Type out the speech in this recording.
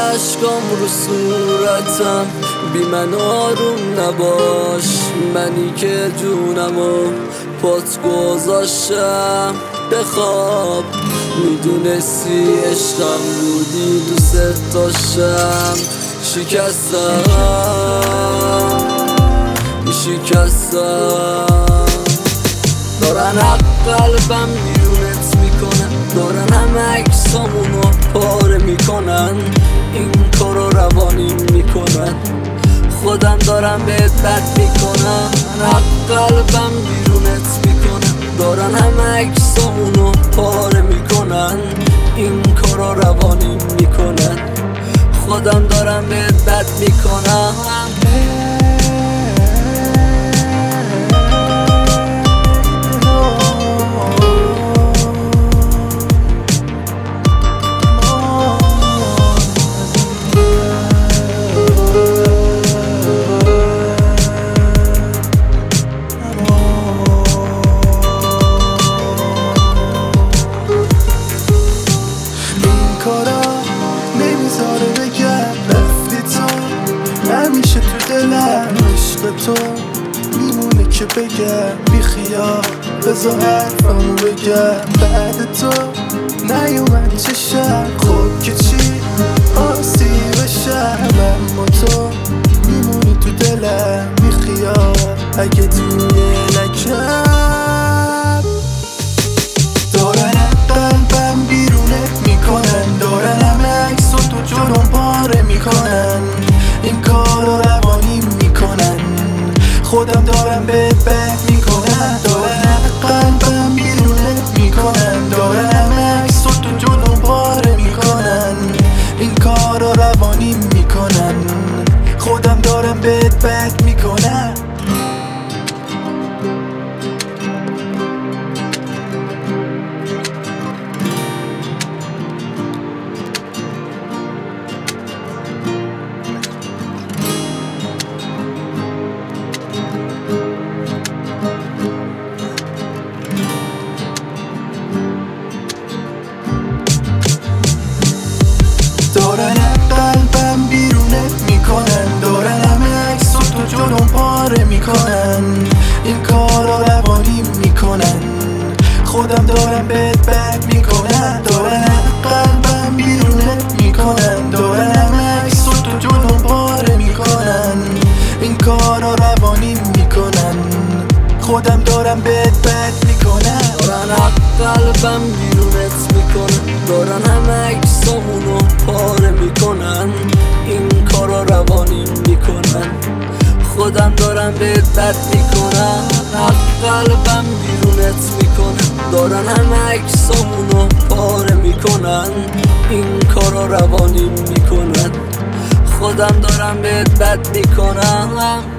عشقام رو صورتم، بی من آروم نباش. منی که جونمو پات گذاشتم، بخواب. میدونستی عشقم بودی، دوست داشتم. شکستم دارن حق قلبم بیرونت میکنن، دارن همه عکسامونو پاره میکنن. این کارو روانی میکنن، خودم دارم بهت بد میکنم. حق قلبم بیرونت میکنن، دارن همه عکسامونو پاره میکنن. این کارو روانی میکنن، خودم دارم بهت بد میکنم. نمیذاره بگم رفتی تو، همیشه تو دلم عشق تو میمونه که بگم بی خیال. بذار حرفمو بگم بعد تو نیومد چشم. خب که چی آسیب شم، اما تو میمونی تو دلم بی خیال. اگه توی لکم دارن قلبم بیرونت میکنن، دارن همه عکس و تو جلوم پاره میکنن. این کار رو روانی میکنن، خودم دارم بهت بد میکنن. دارن قلبم بیرونت میکنن، دارن همه عکس و تو جلوم پاره میکنن. این کار رو روانی میکنن، خودم دارم بهت بد میکنن. دارن قلبم بیرونت میکنن، دارن همه عکس و تو جلوم پاره میکنن. این کار رو روانی میکنن، خودم دارم بهت بد میکنن. دارن قلبم بیرونت میکنن، دارن همه عکس و تو جلوم پاره میکنن. این کار رو روانی میکنن، خودم دارم بهت بد میکنن. دارن قلبم بیرونت میکنن، دارن همه عکسامونو پاره میکنن. این کارا روانی میکنن، خودم دارم بهت بد میکنم. قلبم بیرونت میکنن، دارن همه عکسامونو پاره میکنن. این کارا روانی میکنن، خودم دارم بهت بد میکنم.